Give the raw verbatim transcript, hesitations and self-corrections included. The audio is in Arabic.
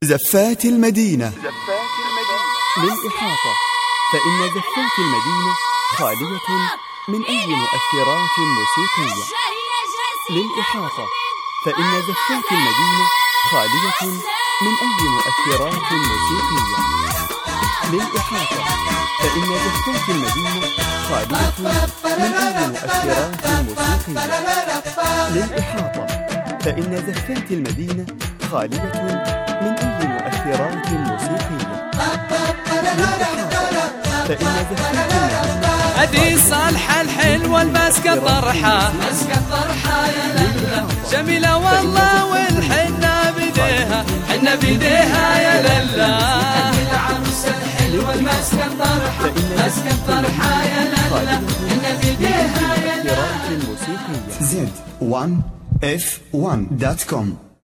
زفات المدينة. للإحاطة، فإن زفات المدينة خالية من أي مؤثرات موسيقية. للإحاطة، فإن زفات المدينة خالية من أي مؤثرات موسيقية. للإحاطة، فإن زفات المدينة خالية من أي مؤثرات موسيقية. للإحاطة، فإن زفات المدينة خالية من أي مؤثرات موسيقية. للإحاطة، فإن زفات المدينة أدي صالحة الحلوة الماسكة الطرحة، جميلة والله والحنة بديها، حنة بديها يا للا. العروسة الحلوة الماسكة الطرحة، ماسكة الطرحة يا للا، حنة بديها يا للا. زد وان اف وان دوت كوم